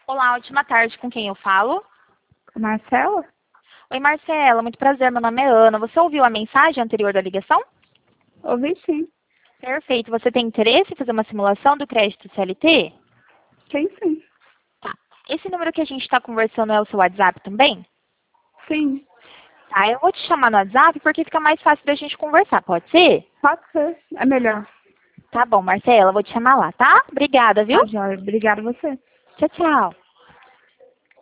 Olá, ótima tarde. Com quem eu falo? Marcela? Oi, Marcela. Muito prazer. Meu nome é Ana. Você ouviu a mensagem anterior da ligação? Ouvi sim. Perfeito. Você tem interesse em fazer uma simulação do crédito CLT? Tem sim. Tá. Esse número que a gente está conversando é o seu WhatsApp também? Sim. Tá, eu vou te chamar no WhatsApp porque fica mais fácil da gente conversar, pode ser? Pode ser. É melhor. Tá bom, Marcela. Eu vou te chamar lá, tá? Obrigada, viu? Tá, Jóia. Obrigada a você. Tchau, tchau.